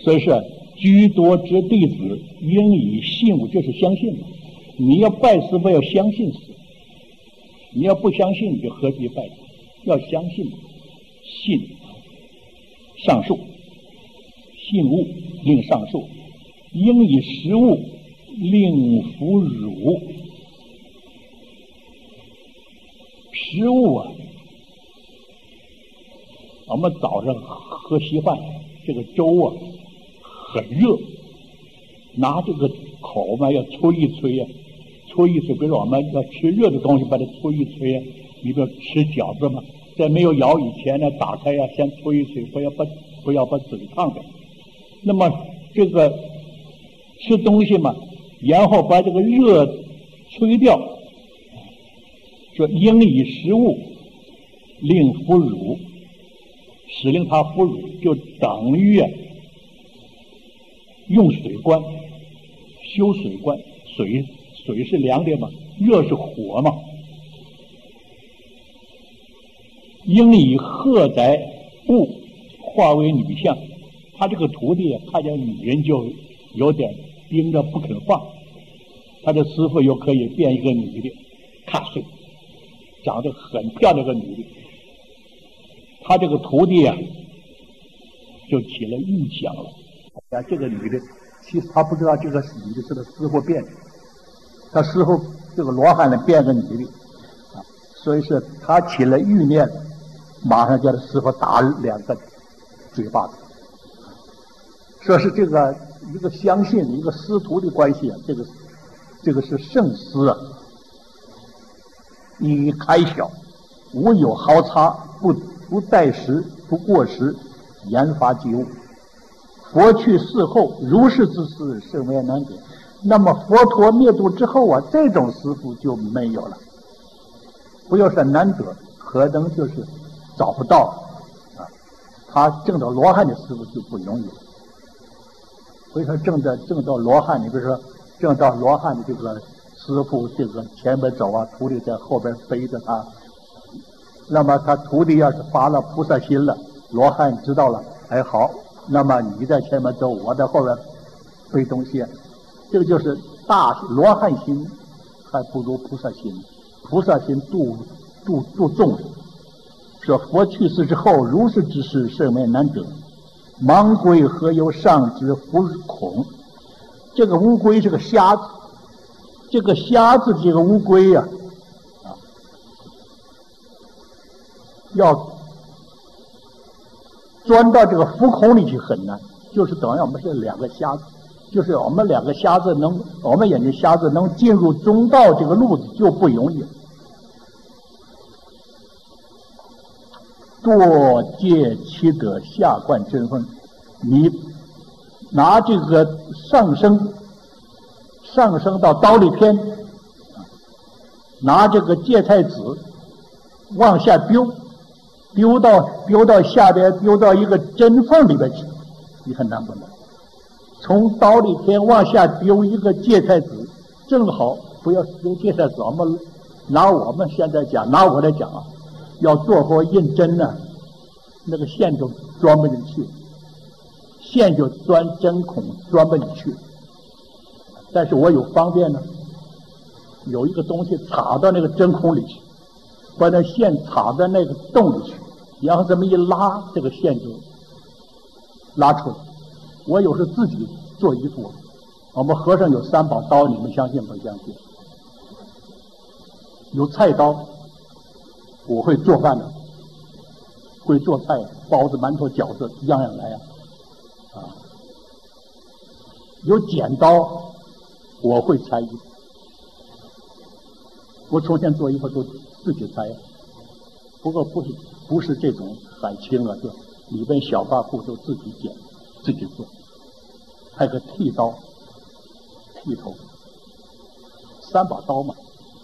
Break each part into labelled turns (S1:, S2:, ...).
S1: 所以说居多之弟子应以信物，就是相信嘛。你要拜师傅要相信师，你要不相信你就何必拜他？要相信，信上述，信物令上述，应以实物令服汝。食物啊，我们早上喝稀饭，这个粥啊很热，拿这个口嘛要吹一吹呀，吹一吹。比如说我们要吃热的东西，把它吹一吹呀。你比如吃饺子嘛，在没有咬以前呢，打开呀，先吹一吹，不要把嘴烫着。那么这个吃东西嘛，然后把这个热吹掉，说应以食物令服乳，使令他服乳，就等于用水关，修水关。水是凉的嘛，热是火嘛。应以荷载物化为女相。他这个徒弟看见女人就有点盯着不肯放，他的师傅又可以变一个女的，看谁长得很漂亮的女的，他这个徒弟就起了预想了。这个女的其实他不知道这个女的是他师傅变的，他师傅这个罗汉呢变个女的所以是他起了欲念，马上叫他师傅打2个嘴巴子。说是这个一个相信一个师徒的关系这个是圣师以开晓，无有毫差，不待时，不过时，研发及物。佛去世后，如是之事甚为难得。那么佛陀灭度之后这种师父就没有了。不要说难得，可能就是找不到他证到罗汉的师父就不容易了。所以说证到罗汉，你比如说证到罗汉的这个师父，这个前边走徒弟在后边背着他，那么他徒弟要是发了菩萨心了，罗汉知道了，好，那么你在前面走，我在后边背东西，这个就是大罗汉心还不如菩萨心。菩萨心度众生。说佛去世之后，如是之事甚为难得。盲龟何由上之弗恐？这个乌龟是个瞎子，这个瞎子这个乌龟要钻到这个浮孔里去很难，就是等于我们是2个瞎子，就是我们2个瞎子我们眼睛瞎子能进入中道这个路子就不容易。多借其德下灌真风，你拿这个上升到刀立天，拿这个芥菜籽往下丢到下边，丢到一个针缝里边去，你很难不难。从刀立天往下丢一个芥菜籽，正好不要丢芥菜籽，我们拿我来讲要做活印针那个线就钻不进去，线就钻针孔钻不进去。但是我有方便呢，有一个东西插到那个针孔里去，把那线插到那个洞里去，然后这么一拉，这个线就拉出来。我有时自己做衣服，我们和尚有3宝刀，你们相信不相信？有菜刀，我会做饭的，会做菜，包子、馒头、饺子样样来有剪刀，我会裁衣服。我从前做衣服都自己裁，不过不是这种海青就里边小发裤都自己剪自己做，还有个剃刀剃头，3宝刀嘛。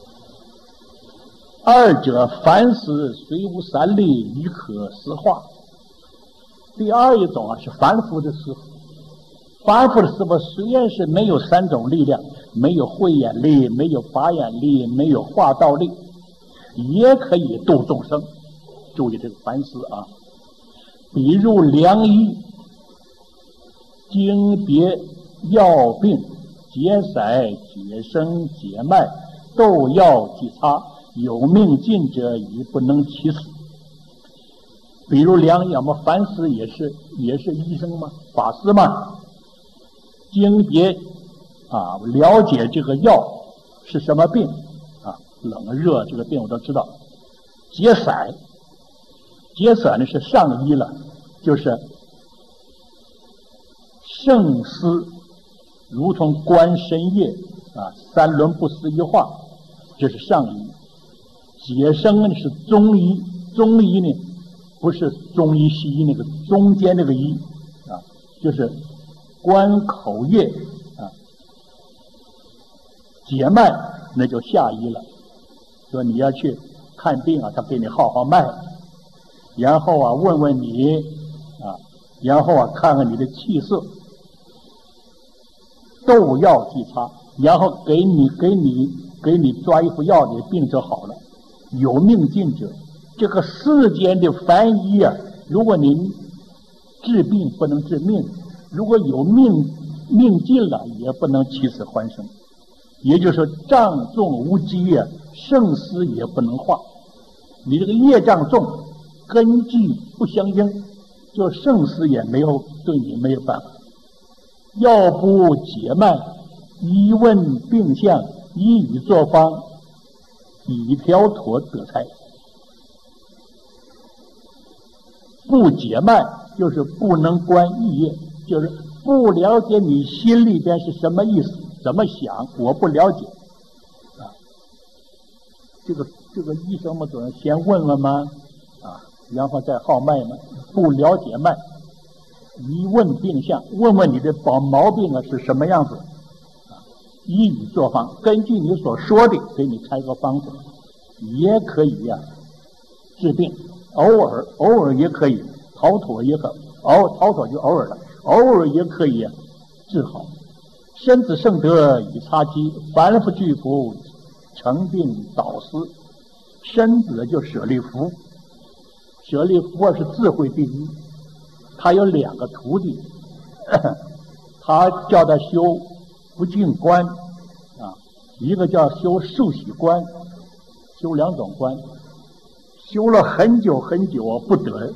S1: 二者凡事虽无3力，亦可实化。第二一种是凡夫的师傅，凡夫的师傅虽然是没有3种力量，没有慧眼力，没有法眼力，没有化道力，也可以度众生。注意这个凡师比如良医经别药病、结痧、结生、结脉，斗药即擦，有命尽者已不能起死。比如良药嘛，凡师也是医生嘛，法师嘛，经别了解这个药是什么病冷热这个病我都知道。结痧呢是上医了，就是胜思如同观身液三轮不思一化，这是上医。解生呢是中医，中医呢不是中医西医那个中间那个医就是观口液解脉那就下医了。说你要去看病他给你号脉，然后问问你然后看看你的气色，斗药即擦，然后给你抓一副药，你病就好了。有命尽者，这个世间的凡医如果您治病不能治命，如果有命尽了也不能起死还生。也就是说障重无积胜思也不能化。你这个业障重，根据不相应，就胜思也对你没有办法。药不解脉，一问病相，一语作方，以条妥得财。不解脉就是不能观意业，就是不了解你心里边是什么意思，怎么想，我不了解这个医生嘛，总要先问问嘛然后再号脉嘛。不了解脉，一问病相，问问你的毛病是什么样子一语作方，根据你所说的给你开个方子，也可以治病。偶尔也可以逃脱，也可逃脱就偶尔了，偶尔也可以治好。身子圣德以擦机，凡夫具福，成病导思。身子就舍利弗，舍利弗是智慧第一，他有2个徒弟他叫他修不净观一个叫修受喜观，修2种观，修了很久很久不得，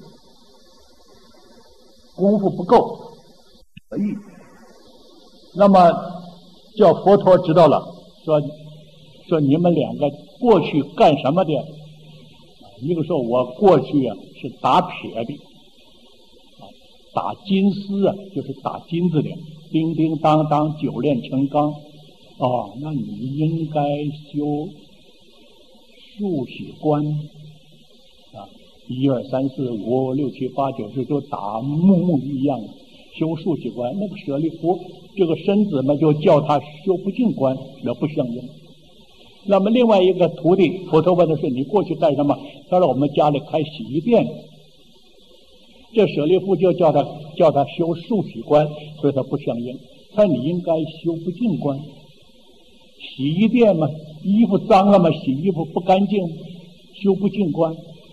S1: 功夫不够可以。那么叫佛陀知道了，说你们2个过去干什么的？一个说我过去是打撇的打金丝就是打金子的，叮叮当当9炼成钢那你应该修数喜观1、2、3、4、5、6、7、8、9、10就打木一样修数喜观。那个舍利弗这个身子嘛，就叫他修不净观，那不相应。那么另外一个徒弟，佛陀问的是你过去干什么？他说我们家里开洗衣店。这舍利弗就叫他修数喜观，所以他不相应。他说你应该修不净观。洗衣店嘛，衣服脏了嘛，洗衣服不干净，修不净观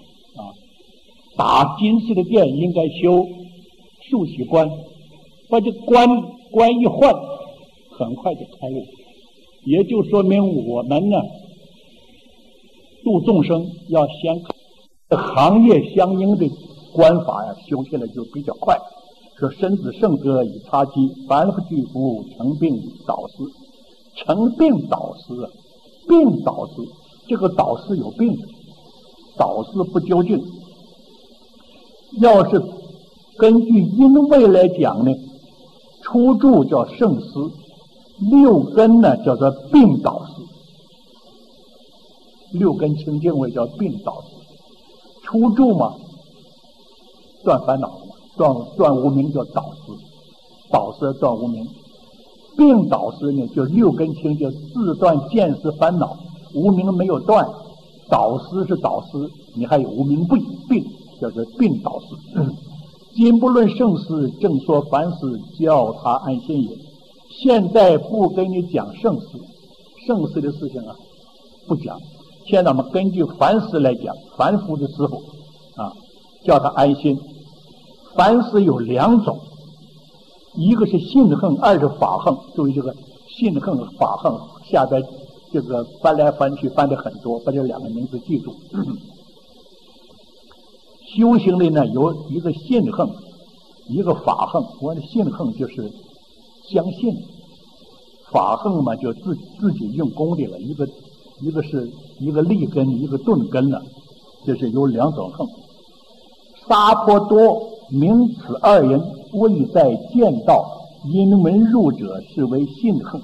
S1: 打金丝的店应该修数喜观，把这观一换，很快就开悟。也就说明我们呢度众生要先行业相应的观法修起来就比较快。说身子圣德以擦机，凡夫具福，成病导思。成病导思病导思，这个导思有病，导思不究竟。要是根据因位来讲呢，初住叫圣思，6根呢叫做病导思，6根清净位叫病导思。初住嘛，断烦恼嘛，断无明叫导思，导思断无明。病导思呢，就6根清净自断见思烦恼，无明没有断，导思是导思，你还有无明病，叫做病导思。今不论圣思，正说凡思，教他安心也。现在不跟你讲圣思的事情不讲。现在我们根据凡思来讲，凡夫的师傅叫他安心。凡思有2种， 一个是信横，二是法横。注意这个信横法横下边这个翻来翻去翻的很多，把这两个名字记住。修行里呢有一个信横，一个法横。我的信横就是相信，法横嘛就自己用功的了。一个是一个立根，一个顿根了，就是有两种横。沙婆多名此二人，未在见道，因闻入者是为信横。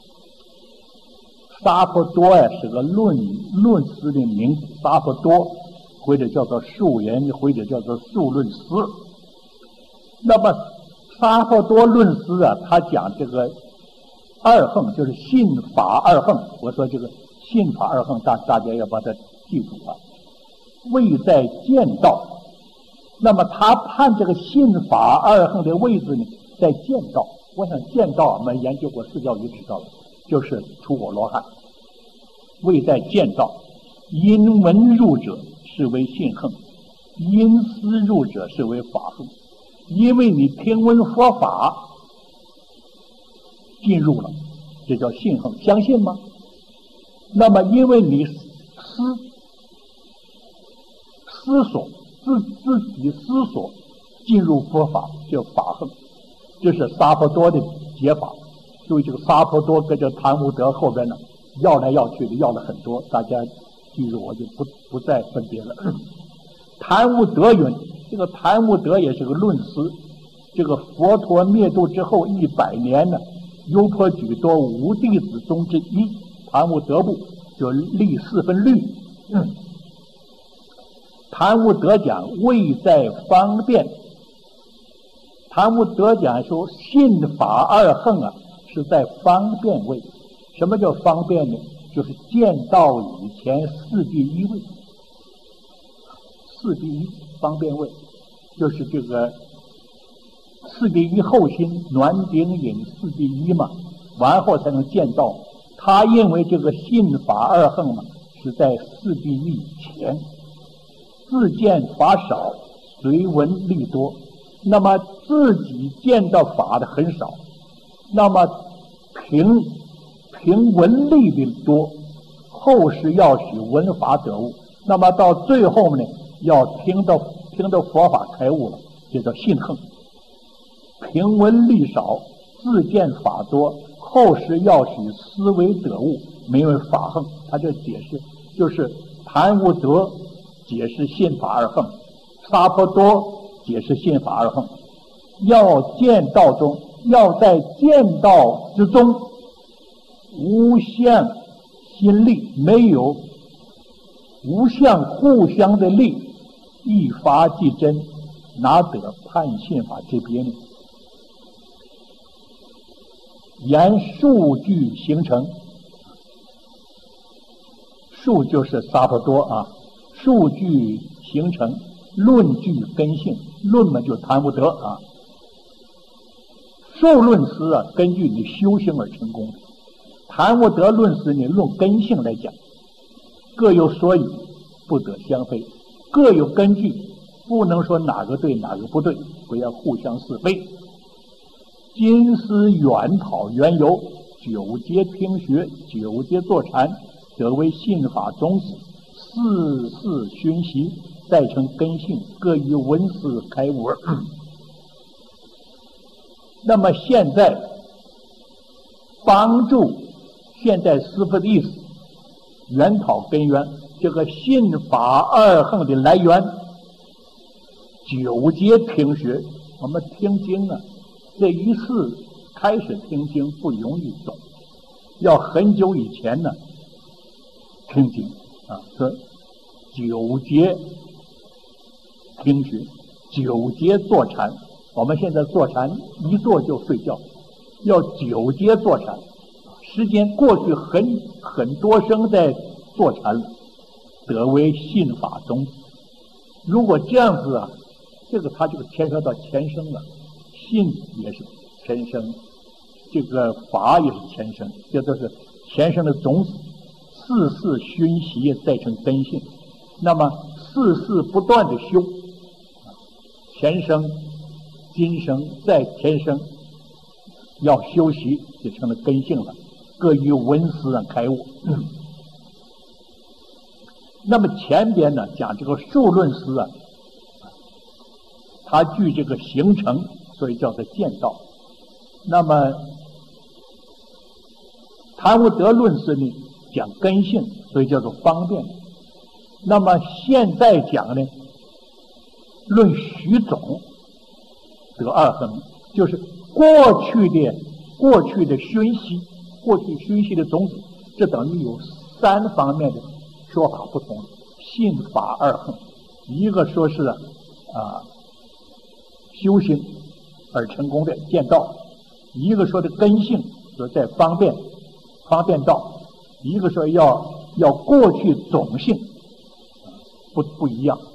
S1: 沙婆多呀是个论师的名字，沙婆多或者叫做数人，或者叫做数论师。那么沙婆多论师啊，他讲这个二横就是信法二横。我说这个信法二横，大家要把它记住啊。未在见道，那么他判这个信法二横的位置呢，在见道。我想见道，我们研究过释教就知道了，就是出果罗汉。未在见道，因闻入者是为信横，因思入者是为法横。因为你听闻佛法进入了，这叫信横，相信吗？那么因为你思索自己思索进入佛法，叫法横。这是沙婆多的解法。所以这个沙婆多跟这檀木德后边呢要来要去的，要了很多，大家记住，我就不再分别了。檀木德云，这个檀木德也是个论师。这个佛陀灭度之后100年呢，优婆举多五弟子中之一，檀木德部就立4分律。檀木德讲位在方便。檀木德讲说信法二横啊是在方便位。什么叫方便呢？就是见道以前4第1位。4第1方便位就是这个4第1后心暖顶引4第1嘛，完后才能见道。他认为这个信法二横嘛是在4第1以前。自见法少，随闻利多。那么自己见到法的很少，那么凭闻利的多，后世要许闻法得悟。那么到最后呢，要听到佛法开悟了，这叫信横。凭闻利少，自见法多，后世要许思维得悟，名为法横。他这解释就是檀木德解释信法二横，沙婆多解释信法二横。要见道中，要在见道之中无相心力，没有无相互相的力，一发即真，哪得判信法之别呢？言数据形成，数就是沙婆多啊，数据形成，论据根性，论嘛就谈不得啊。数论师啊，根据你修行而成功的；谈不得论师呢，论根性来讲，各有所以，不得相非，各有根据，不能说哪个对哪个不对，不要互相是非。今思远讨缘由，九节听学，九节坐禅，得为信法种子，四世熏习，再成根性，各以文思开悟。那么现在帮助现在师父的意思，源讨根源，这个信法二横的来源，九节听学。我们听经啊，这一次开始听经不容易懂，要很久以前呢听经啊，说九节听学，九节坐禅。我们现在坐禅一坐就睡觉，要九节坐禅，时间过去很多生在坐禅了，得为信法种子。如果这样子啊，这个他就牵涉到前生了，信也是前生，这个法也是前生，这都是前生的种子，四世熏习再成根性。那么四世不断的修，前生今生再前生， 要修习就成了根性了，各于闻思而开悟。那么前边呢讲这个数论思啊，它具这个形成，所以叫做见道。那么谈无得论思呢讲根性，所以叫做方便。那么现在讲呢论虚总得二恒，就是过去的熏习，过去熏习的种子，这等于有3方面的说法不同，信法二恒。一个说是修行而成功的见道，一个说的根性，说在方便道，一个说要过去总性，不一样。